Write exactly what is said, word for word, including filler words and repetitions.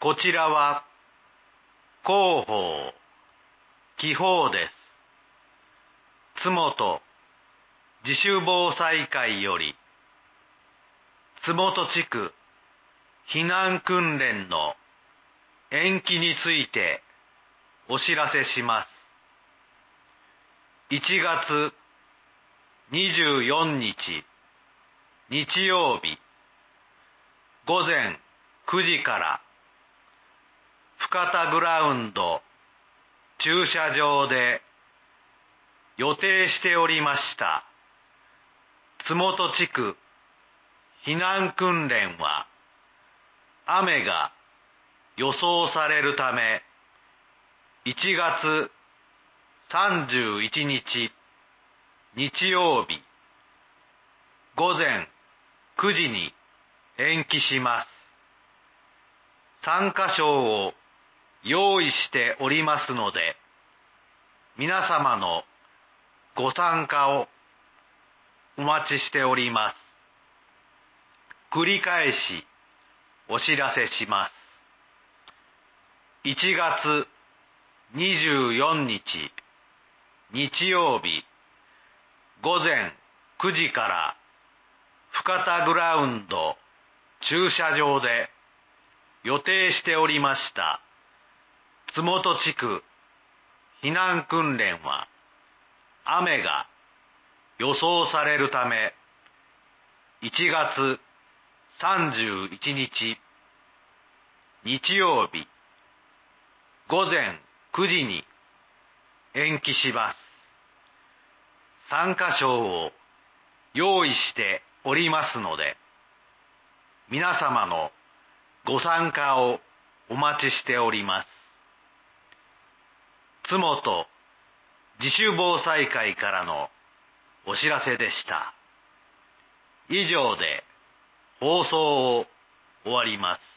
こちらは広報、気泡です。津本自主防災会より、津本地区避難訓練の延期についてお知らせします。いちがつにじゅうよっか日曜日ごぜんくじから深田グラウンド駐車場で予定しておりました津本地区避難訓練は雨が予想されるためいちがつさんじゅういちにち日曜日ごぜんくじに延期します。参加賞を用意しておりますので、皆様のご参加をお待ちしております。繰り返しお知らせします。いちがつにじゅうよっか日曜日ごぜんくじから深田グラウンド駐車場で予定しておりました津本地区避難訓練は雨が予想されるためいちがつさんじゅういちにち日曜日ごぜんくじに延期します。参加賞を用意しておりますので、皆様のご参加をお待ちしております。津本自主防災会からのお知らせでした。以上で放送を終わります。